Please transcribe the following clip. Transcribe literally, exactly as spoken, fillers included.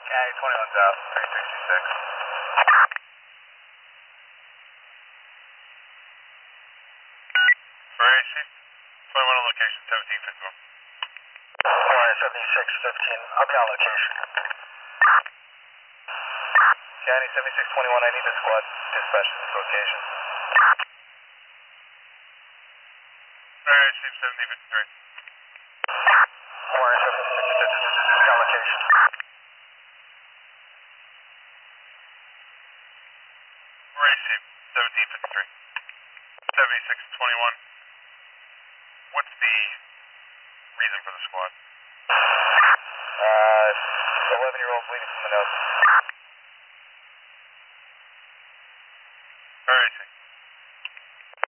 County twenty-one South, three sixty-six. Racy, twenty-one on location, seventeen fifty-one. seventy-six fifteen, I'll be on location. County seventy-six twenty-one, I need a squad dispatch to this location. Racy, seventeen fifty-three. seventy-six fifty-three, on location. Racy, seventeen fifty-three. seventy-six twenty-one. What's the reason for the squad? Uh, eleven year old bleeding from the nose.